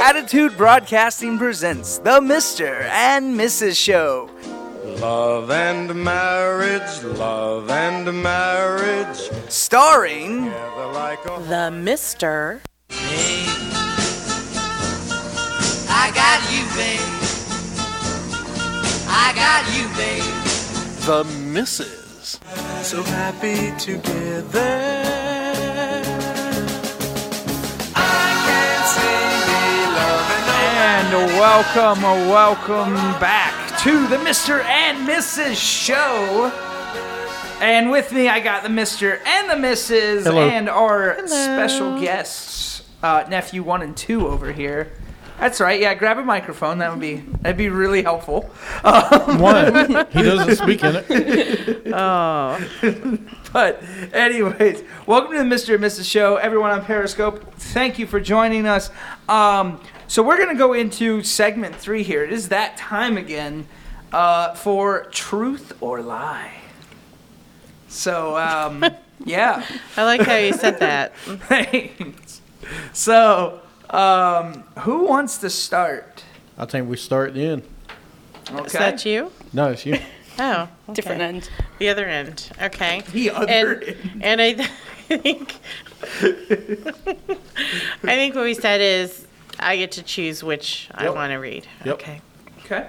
Attitude Broadcasting presents The Mr. and Mrs. Show. Love and marriage, love and marriage. Starring The Mr. Hey, I got you, babe. I got you, babe. The Mrs. So Happy Together. And welcome back to the Mr. and Mrs. Show. And with me, I got the Mr. and the Mrs. Hello. And our special guests, nephew 1 and 2 over here. That's right. Yeah, grab a microphone. That'd be really helpful. One. He doesn't speak in it. But anyways, welcome to the Mr. and Mrs. Show. Everyone on Periscope, thank you for joining us. So we're going to go into segment 3 here. It is that time again for Truth or Lie. So, yeah. I like how you said that. Thanks. So, who wants to start? I think we start at the end. Okay. Is that you? No, it's you. Oh, okay. Different end. The other end. Okay. The other end. And I think what we said is I get to choose which I Yep. want to read. Yep. Okay. Okay.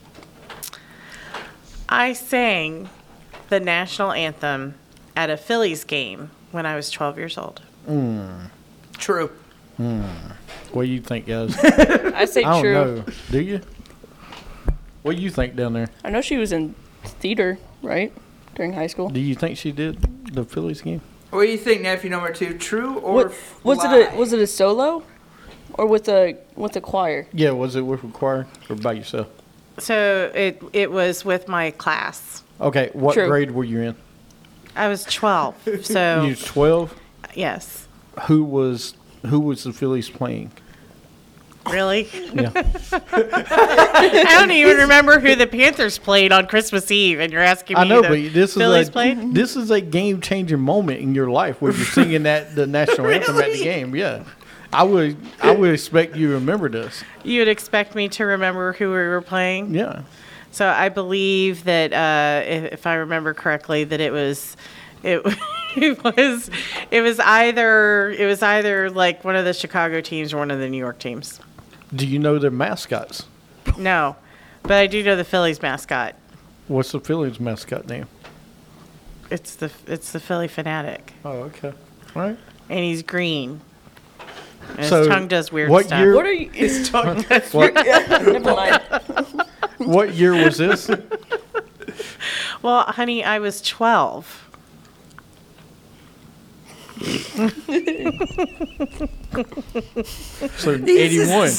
I sang the national anthem at a Phillies game when I was 12 years old. True. What do you think, guys? I say I don't true. know. Do you? What do you think down there? I know she was in theater, right? During high school. Do you think she did the Phillies game? What do you think, nephew number 2? True or Was lie? it a solo, or with a choir? Yeah, was it with a choir or by yourself? So it was with my class. Okay, what True. grade were you in? I was 12. So You was 12? yes. Who was the Phillies playing? Really? Yeah. I don't even remember who the Panthers played on Christmas Eve, and you're asking me I know, who the but this Phillies is played? this is a game-changing moment in your life where you're singing the national anthem at the game. Yeah, I would expect you to remember this. You would expect me to remember who we were playing? Yeah. So I believe that if I remember correctly, that it was either like one of the Chicago teams or one of the New York teams. Do you know their mascots? No, but I do know the Phillies mascot. What's the Phillies mascot name? It's the Philly Fanatic, Oh, okay. All right. and he's green. And So, his tongue does weird what stuff. year- What are you? His tongue. Never mind. What year was this? Well, honey, I was 12. So 81.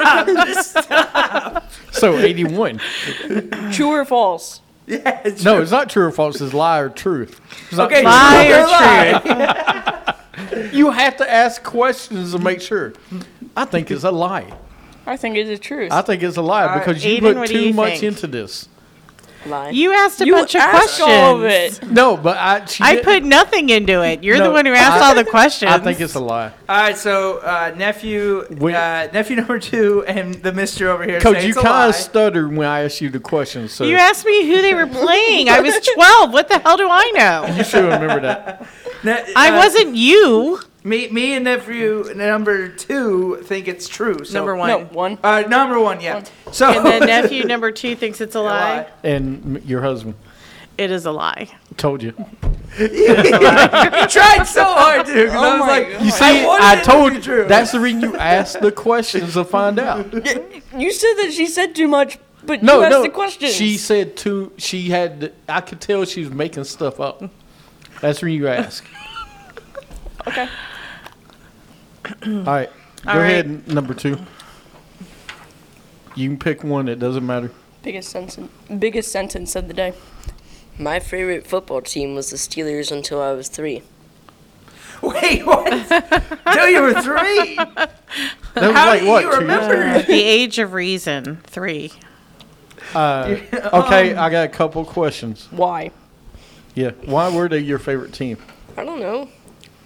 So 81. True or false? Yeah, it's No, it's not true or false. It's lie or truth. It's not Okay, true. Lie or lie. truth? You have to ask questions to make sure. I think it's a lie. I think it's the truth. I think it's a lie because you Aiden, put what do too you much think? into this. Lie. You asked a You bunch of asked questions. all of it. No, but I put nothing into it. You're the No, one who asked all the questions. I think it's a lie. All right, so nephew number 2 and the Mr. over here Coach, say you it's a kind lie. of stuttered when I asked you the question, so You asked me who they were playing. I was 12. What the hell do I know? you should remember that. I wasn't you. Me and nephew number 2 think it's true. So, Number 1. No, one. number 1, yeah. So And then nephew number 2 thinks it's a lie. And your husband It is a lie. told you. You tried so hard, dude. Oh I was my like, God. You see, wanted I it to told be you. true. That's the reason you asked the questions to find out. You said that she said too much, but No, you asked no. the questions. She said too. She had. I could tell she was making stuff up. That's when you ask. Okay. All right. Go All right. ahead, number 2. You can pick one. It doesn't matter. Biggest sentence of the day. My favorite football team was the Steelers until I was 3. Wait, what? Until you were 3? That was How like do what? you 2 years remember? The age of reason, 3. Okay, I got a couple questions. Why? Yeah. Why were they your favorite team? I don't know.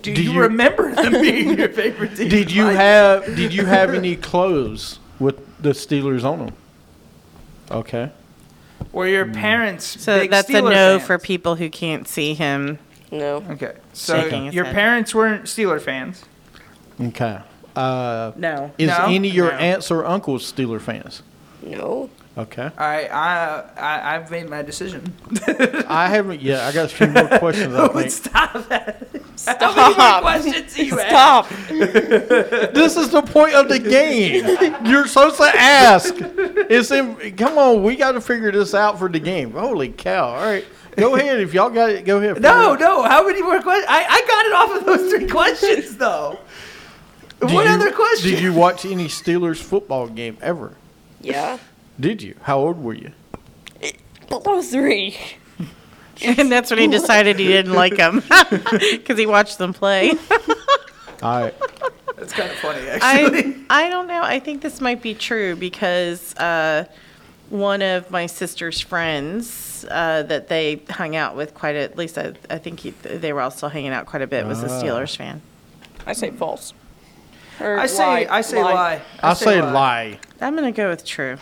Do Did you you- remember them being your favorite team? Did you have any clothes with the Steelers on them? Okay. Were your parents So big that's Steeler a no fans? for people who can't see him. No. Okay, so Shaking his your head. parents weren't Steeler fans. Okay. No. Is No? any of your No. aunts or uncles Steeler fans? No. Okay. All right, I've made my decision. I haven't yet. I got a few more questions. I think. Stop that. How many more questions do you have? Stop. This is the point of the game. You're supposed to ask. Come on, we got to figure this out for the game. Holy cow! All right, go ahead. If y'all got it, go ahead. No. How many more questions? I got it off of those 3 questions, though. What other question? Did you watch any Steelers football game ever? Yeah. Did you? How old were you? Below 3. And that's when he decided he didn't like them because he watched them play. All right. That's kind of funny, actually. I don't know. I think this might be true because one of my sister's friends that they hung out with quite at least I think they were also hanging out quite a bit was a Steelers fan. I say false. Or I say lie. I'll say lie. I'm gonna go with true.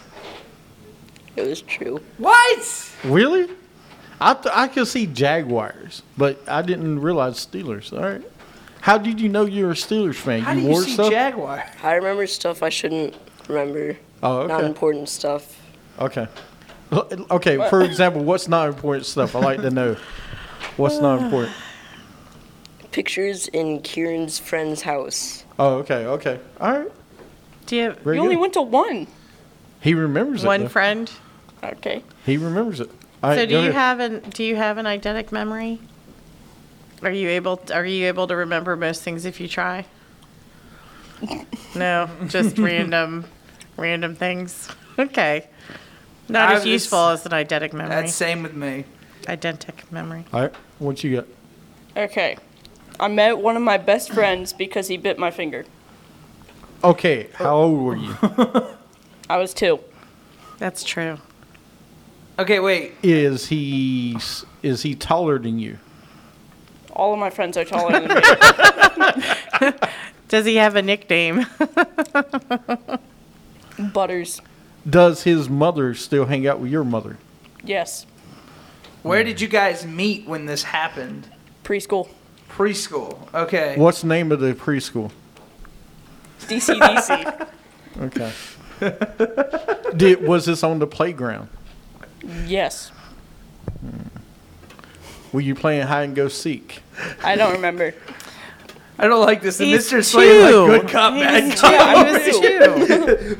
It was true. What? Really? I could see Jaguars, but I didn't realize Steelers. All right. How did you know you were a Steelers fan? How do you wore see stuff? Jaguar? I remember stuff I shouldn't remember. Oh, Not okay. important stuff. Okay. Okay. For example, what's not important stuff? I like to know. What's not important? Pictures in Kieran's friend's house. Oh, okay. Okay. All right. Do you have Very You only good. went to one. He remembers it. one though. friend? Okay. He remembers it. All right, So go ahead. do you have an eidetic memory? Are you able to remember most things if you try? No, just random things. Okay. Not I as was- useful as an eidetic memory. That's same with me. Eidetic memory. All right. What you got? Okay. I met one of my best friends because he bit my finger. Okay. How old were you? I was 2. That's true. Okay, wait. Is he taller than you? All of my friends are taller than me. Does he have a nickname? Butters. Does his mother still hang out with your mother? Yes. Where did you guys meet when this happened? Preschool. Preschool. Okay. What's the name of the preschool? DCDC. Okay. Was this on the playground? Yes. Were you playing hide and go seek? I don't remember. I don't like this. The He's Mr. Slade like two. good cop, bad He's cop. two.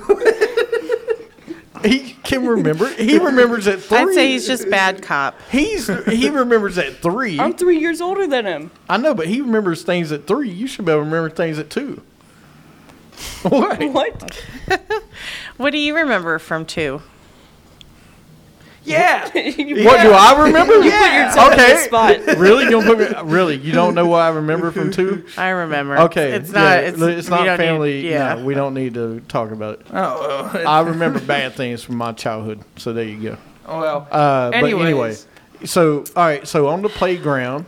He can remember. He remembers at 3. I'd say he's just bad cop. He remembers at 3. I'm 3 years older than him. I know, but he remembers things at 3. You should be able to remember things at 2. What? What? What do you remember from 2? Yeah. What do I remember? yourself in Okay. this spot. Really? You gonna put me, really? You don't know what I remember from 2? I remember. Okay. It's not. yeah, It's, it's we not don't family. Need, yeah. No, we don't need to talk about it. Oh, I remember bad things from my childhood. So there you go. well. But anyway, Anyways. so all right. So on the playground,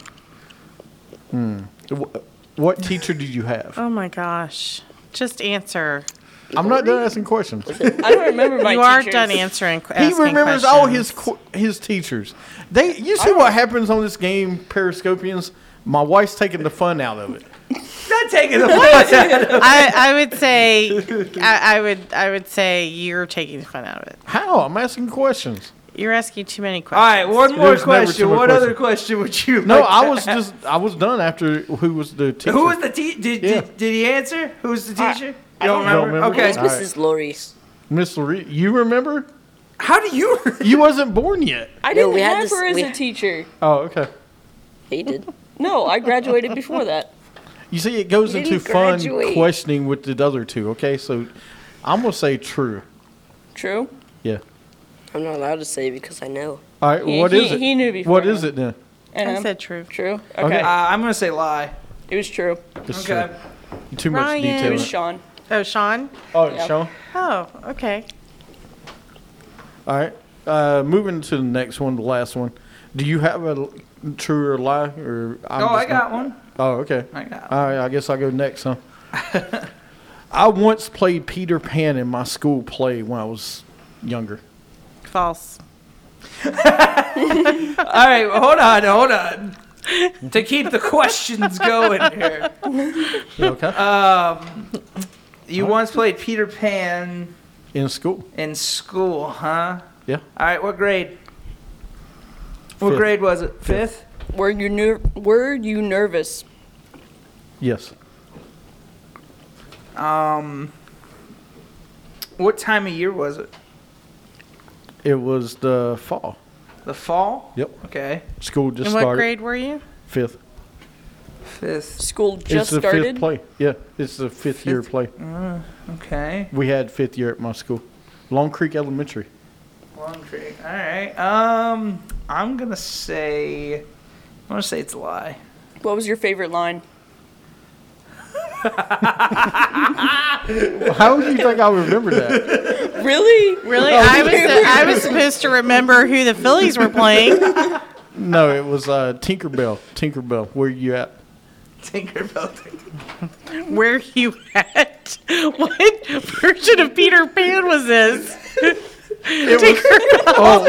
what teacher did you have? Oh my gosh. Just answer. I'm not done asking questions. I don't remember my You are teachers. done answering. He asking remembers all questions. his teachers. You see what happens on this game, Periscopians? My wife's taking the fun out of it. Not taking the fun. I would say. I would say you're taking the fun out of it. How? I'm asking questions. You're asking too many All right, questions. one more There's never question. too much What question. other question would you? No, like to ask? I was done after who was the teacher. Who was the teacher? Yeah. Did he answer? Who was the teacher? I You don't don't remember? remember. Okay. It All was right. Mrs. Laurie. Miss Loretta? You remember? How do you? You wasn't born yet. I No, didn't we had have this- her as we- a teacher. Oh, okay. He did. No, I graduated before that. You see, it goes You into didn't fun graduate. questioning with the other two. Okay, so I'm gonna say true. True. Yeah. I'm not allowed to say because I know. All right. He- What he- is it? he knew before What me. is it then? And I said true. true. Okay. Okay. I'm gonna say lie. It was true. It's Okay. true. Too much Ryan. detail. It in was it. Sean. Oh, Sean. Oh, Yeah. Sean. Oh, okay. All right. Moving to the next one, the last one. Do you have True or lie? Or I got one. Oh, okay. I got All right, I guess I'll go next, huh? I once played Peter Pan in my school play when I was younger. False. All right, well, hold on. To keep the questions going here. Okay. You once played Peter Pan In school. in school, huh? Yeah. All right, what grade? What Fifth. grade was it? Fifth? Were you nervous? Yes. What time of year was it? It was the fall. The fall? Yep. Okay. School just In what started. grade were you? Fifth. Fifth. School It's just the started. fifth play. Yeah, it's the fifth year play. Okay. We had fifth year at my school. Long Creek Elementary. Long Creek. All right. I'm gonna say it's a lie. What was your favorite line? How do you think I remember that? Really? Really? I was supposed to remember who the Phillies were playing. No, it was Tinkerbell. Tinkerbell, where you at? Tinkerbell. Where you at? What version of Peter Pan was this? Tinkerbell.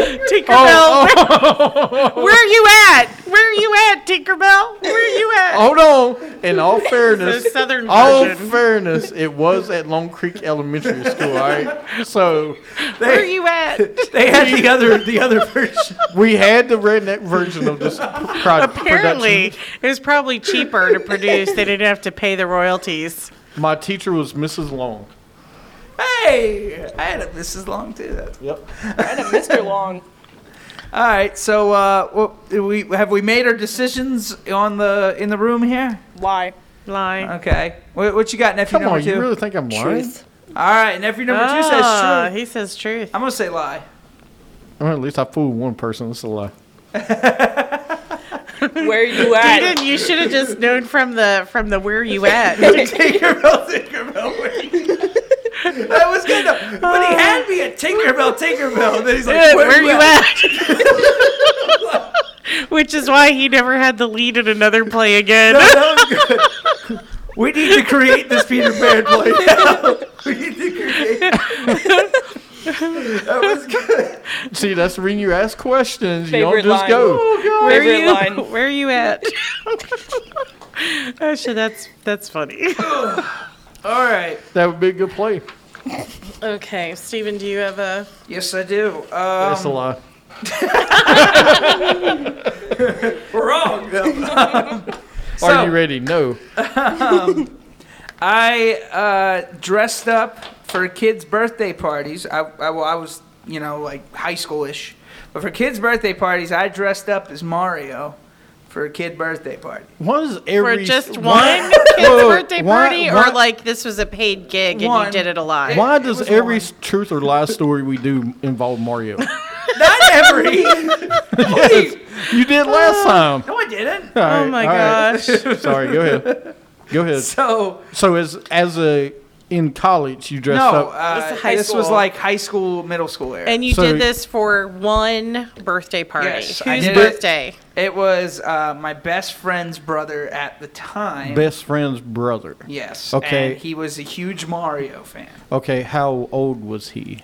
Where you at? Where you at, Tinkerbell? Where you at? Hold on. In all fairness, The Southern all version. fairness, it was at Long Creek Elementary School. All right. So Where you at? They had the other version. we had the redneck version of this Apparently, production. it was probably cheaper to produce. They didn't have to pay the royalties. My teacher was Mrs. Long. Hey, I had a Mrs. Long too. Yep. And a Mr. Long. All right. So, have we made our decisions in the room here? Lie. Lie. Okay. What you got, nephew Come number on, two? you really think I'm lying? Truth. All right, nephew number two says Ah, true. he says truth. I'm gonna say lie. Well, at least I fooled one person. That's a lie. Where you at? You should have just known from the where you at. Tinkerbell. That was good. But he had me at Tinkerbell. Then he's like, Good, where you at? Which is why he never had the lead in another play again. No, that was good. We need to create this Peter Pan play now. We need to create. That was good. See, that's when you ask questions. Favorite you don't just line. go. Where Favorite you? line. Where you at? Actually, that's funny. All right. That would be a good play. Okay, Steven, do you have a? Yes, I do. That's a lie. Wrong. Are you ready? No. I dressed up for kids' birthday parties. I was, like high school-ish. But for kids' birthday parties, I dressed up as Mario for a kid birthday party. What is For every just why- one kid's Whoa, birthday why- party, why- or like this was a paid gig and One. you did it a lot? Why It does was every one. truth or lie story we do involve Mario? Not every. You did last time. No, I didn't. Oh my gosh. Sorry, go ahead. Go ahead. So So in college you dressed no, up. This is high this was school. like high school, middle school era. And you So- did this for one birthday party. Yes, I Whose did it. birthday? It was my best friend's brother at the time. Best friend's brother. Yes. Okay. And he was a huge Mario fan. Okay, how old was he?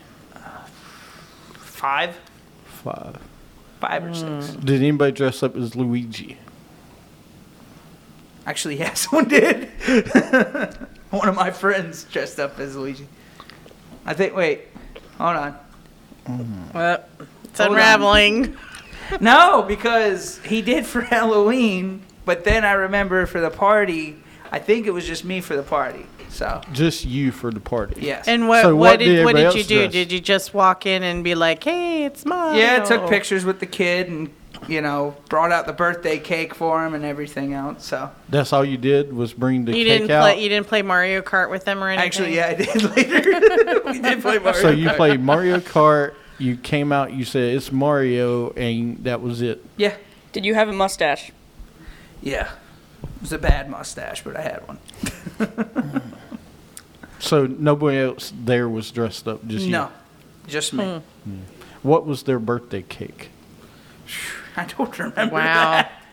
5 5. or 6. Did anybody dress up as Luigi? Actually, yeah, someone did. One of my friends dressed up as Luigi. I think. Wait, hold on. It's Hold on. unraveling. No, because he did for Halloween, but then I remember for the party, I think it was just me for the party. So Just you for the party. yes. And what So what what did did everybody you else do? dress? Did you just walk in and be like, "Hey, it's mine"? yeah, I took pictures with the kid and brought out the birthday cake for him and everything else. So That's all you did was bring the You cake didn't out? play. You didn't play Mario Kart with them or anything. actually, yeah, I did later. We did play Mario. So you Kart. played Mario Kart, you came out, you said it's Mario, and that was it. Yeah, Did you have a mustache? yeah. It was a bad mustache, but I had one. So nobody else there was dressed up, just you. No, just me. What was their birthday cake? I don't remember Wow. that.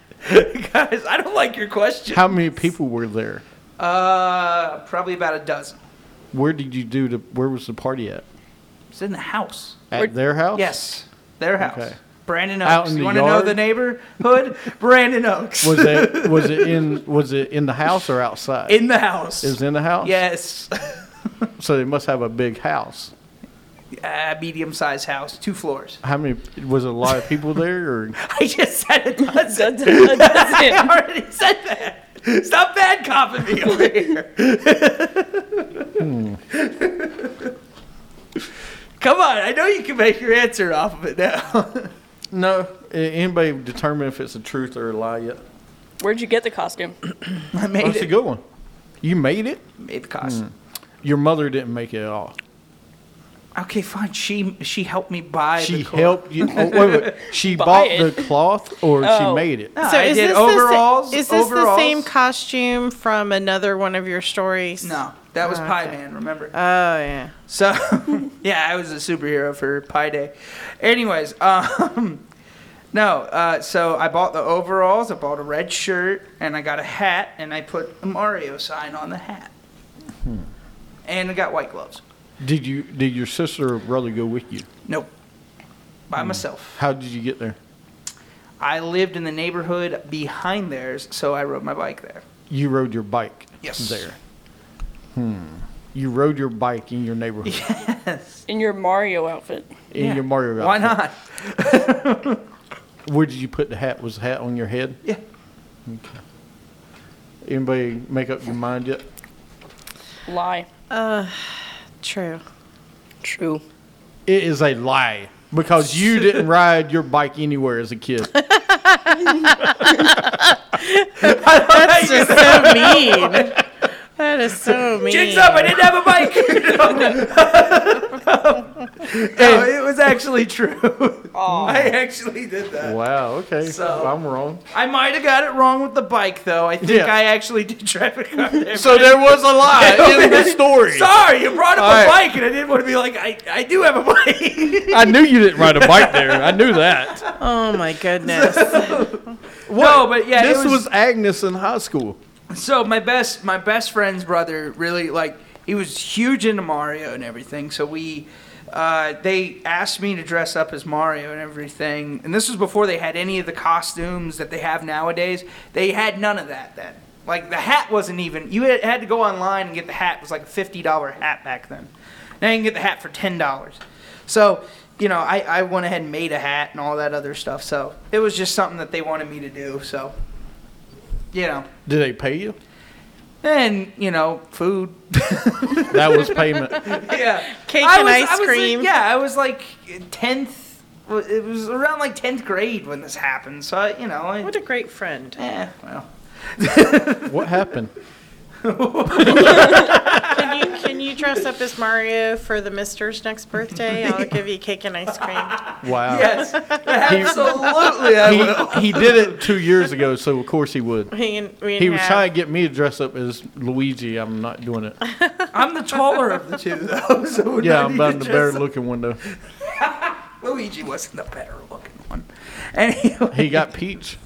guys. I don't like your question. How many people were there? Probably about a dozen. Where did you do the? Where was the party at? It's in the house. At their house? Yes, their house. Okay. Brandon Out Oaks. in You the want to know yard? the neighborhood? Brandon Oaks. Was it in the house or outside? in the house? It was in the house. Yes. So they must have a big house. Medium-sized house, 2 floors. How many? Was it a lot of people there? Or I just said a dozen. Doesn't. I already said that. Stop bad copping me over here. Come on, I know you can make your answer off of it now. no? Anybody determine if it's a truth or a lie yet? Where'd you get the costume? I made That's a it. good one. You made it. Made the costume. Your mother didn't make it at all. Okay, fine. She helped me buy. She the clothes. helped you. Oh, wait. She bought it. the cloth, or she Oh. made it. No, So I is did this overalls. Is this the overalls. same costume from another one of your stories? No, that was Oh, Pie okay. Man. Remember? Oh yeah. So, yeah, I was a superhero for Pi Day. Anyways, no, so I bought the overalls, I bought a red shirt, and I got a hat, and I put a Mario sign on the hat. And I got white gloves. Did your sister or brother go with you? Nope. By myself. How did you get there? I lived in the neighborhood behind theirs, so I rode my bike there. You rode your bike Yes. there. You rode your bike in your neighborhood Yes. In your Mario outfit. in your Mario Why outfit. not? Where did you put the hat? Was the hat on your head? Yeah. Anybody make up your mind yet? Lie. True. True. It is a lie because you didn't ride your bike anywhere as a kid. That's just so mean. That is so mean. Jigs up, I didn't have a bike. No, it was actually true. I actually did that. Wow. Okay. So- I'm wrong. I might have got it wrong with the bike, though. I think Yeah. I actually did drive a car there. So there was a lie in the story. Sorry, you brought up All a right. bike, and I didn't want to be like, I do have a bike. I knew you didn't ride a bike there. I knew that. Oh my goodness. No, but yeah, This it was Agnes in high school. So my best friend's brother really he was huge into Mario and everything. So they asked me to dress up as Mario and everything. And this was before they had any of the costumes that they have nowadays. They had none of that then. Like the hat wasn't even. You had to go online and get the hat. It was like a $50 hat back then. Now you can get the hat for $10. So I went ahead and made a hat and all that other stuff. So it was just something that they wanted me to do. So. Did they pay you? And, food. That was payment. Yeah. Cake I and was- ice I was cream. I was like 10th. It was around like 10th grade when this happened. So, What a great friend. well. What happened? Can you dress up as Mario for the Mister's next birthday? I'll give you cake and ice cream. Wow. Yes. Absolutely, I will. He did it 2 years ago, so of course he would. He Was trying to get me to dress up as Luigi. I'm not doing it. I'm the taller of the two, though. So we're Yeah, not I'm even about the dressed better up. looking one though. Luigi wasn't the better looking one. Anyway. He got Peach.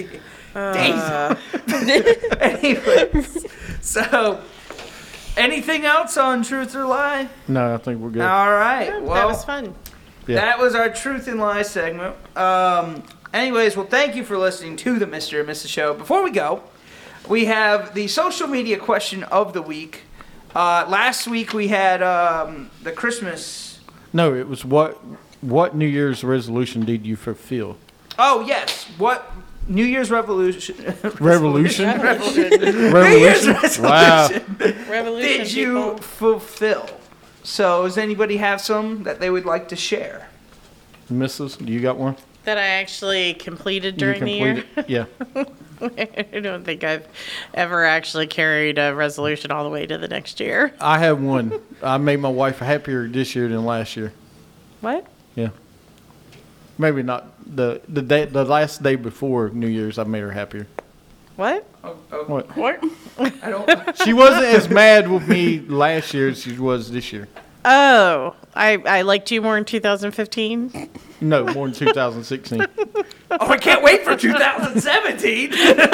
Anyways. So, anything else on Truth or Lie? No, I think we're good. All right. Well, That was fun. Yeah. That was our Truth and Lie segment. Anyways, well, thank you for listening to the Mr. and Mrs. Show. Before we go, we have the social media question of the week. Last week we had the Christmas. No, it was what New Year's resolution did you fulfill? Oh, yes. What New Year's revolution. Revolution? New Year's resolution Wow. Revolution. did you fulfill? So, does anybody have some that they would like to share? Mrs., you got one? That I actually completed You during the year? completed? Yeah. I don't think I've ever actually carried a resolution all the way to the next year. I have one. I made my wife happier this year than last year. What? Yeah. Maybe not the last day before New Year's. I made her happier. What? What? What? I don't. She wasn't as mad with me last year as she was this year. Oh, I liked you more in 2015. No, more than 2016. Oh, I can't wait for 2017.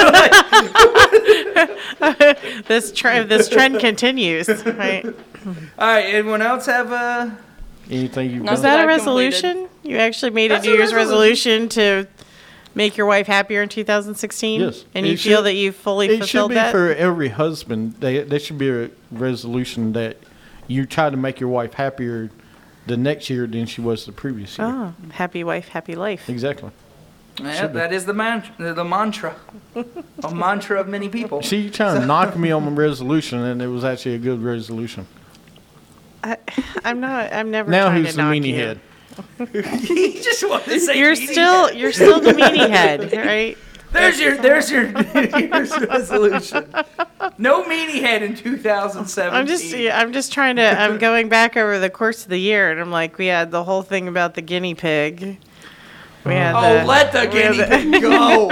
This trend continues, right? All right. Anyone else have a? Anything you've No. Was done? that a I've resolution? You actually made That's a a New Year's resolution. resolution to make your wife happier in 2016? Yes. And you It feel should- that you fully It should fulfilled be that? for every husband. There should be a resolution that you try to make your wife happier the next year than she was the previous year. Oh, happy wife, happy life. Exactly. Yeah, that is the mantra. The mantra. A mantra of many people. See, you trying to knock me on my resolution, and it was actually a good resolution. I'm never Now trying who's to the knock meanie you. head? He just wanted to say You're meanie. still the meanie head, right? There's your New Year's resolution. No meanie head in 2017. I'm just trying to. I'm going back over the course of the year, and I'm like, we had the whole thing about the guinea pig. We had Oh, let the guinea pig go.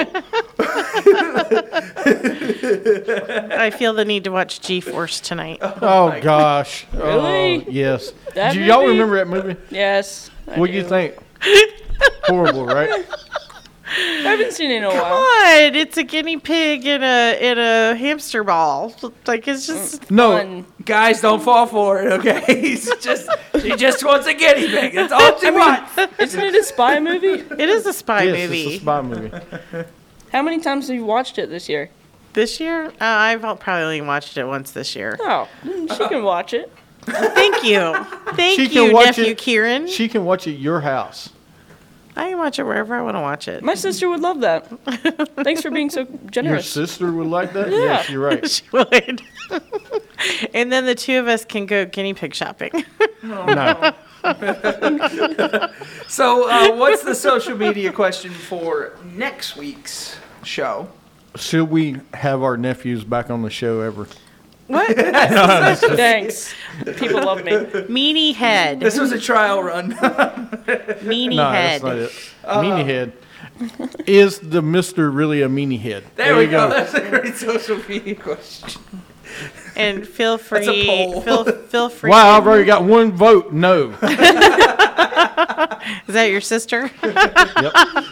I feel the need to watch G-Force tonight. Oh, gosh. Really? Oh, yes. That Do y'all movie? remember that movie? Yes. What do you think? Horrible, right? I haven't seen it in a while. God, it's a guinea pig in a hamster ball. Like it's just No. Fun. Guys, don't fall for it, okay? She just wants a guinea pig. That's all she wants. Isn't it a spy movie? it is a spy Yes, movie. it's a spy movie. How many times have you watched it this year? This year, I've probably only watched it once this year. Oh, she can watch it. Thank you, She you, can watch nephew it. Kieran. She can watch it at your house. I can watch it wherever I want to watch it. My sister would love that. Thanks for being so Your generous. sister would like that? Yeah. Yes, you're right. She would. And then the two of us can go guinea pig shopping. No. So, what's the social media question for next week's show? Should we have our nephews back on the show ever? What? Thanks. People love me. Meanie head. This was a trial run. Meanie No, head. that's not it. Meanie head. Is the Mr. really a meanie head? There we you go. That's a great social media question. And feel That's a free. poll. Feel free. Wow, I've already got one vote. No. Is that your sister? Yep.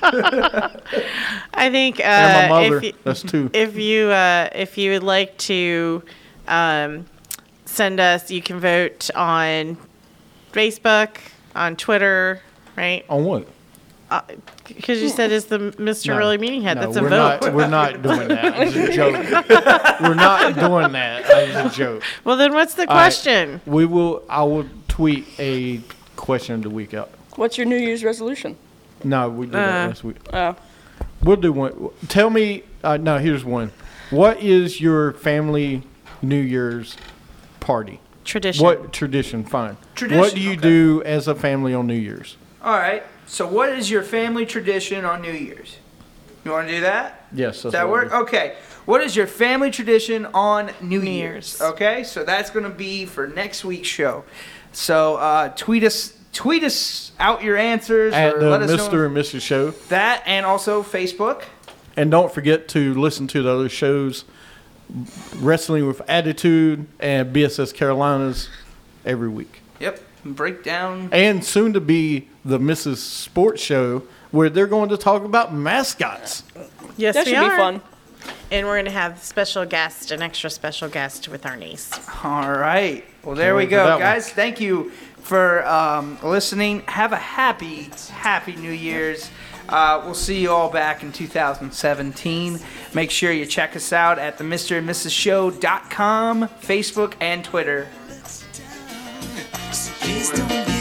I think And my mother. if you, That's two. if you would like to send us, you can vote on Facebook, on Twitter, right? On what? Because you said it's the Mr. No. Really Meaning Head. No, That's a we're vote. Not, we're not doing that. It's a joke. We're not doing that. It's a joke. Well, then what's the All right. question? I will tweet a question of the week out. What's your New Year's resolution? No, we did that last week. Oh, We'll do one. Tell me. No, here's one. What is your family New Year's party? Tradition. What tradition? Fine. Tradition, What do you okay. do as a family on New Year's? All right. So, what is your family tradition on New Year's? You want to do that? Yes. Does that work? Okay. What is your family tradition on New Year's? Year's. Okay. So that's going to be for next week's show. So tweet us out your answers At or the let us Mr. know and Mrs. Show. that, and also Facebook. And don't forget to listen to the other shows, Wrestling with Attitude and BSS Carolinas, every week. Yep. Break down. And soon to be the Mrs. Sports Show, where they're going to talk about mascots. Yes, that we should be are. fun. And we're going to have special guest, an extra special guest with our niece. All right. Well, there we Can't wait for that go, one. guys. Thank you for listening. Have a happy New Year's. We'll see you all back in 2017. Make sure you check us out at the Mr. and Mrs. Show.com, Facebook, and Twitter. Please don't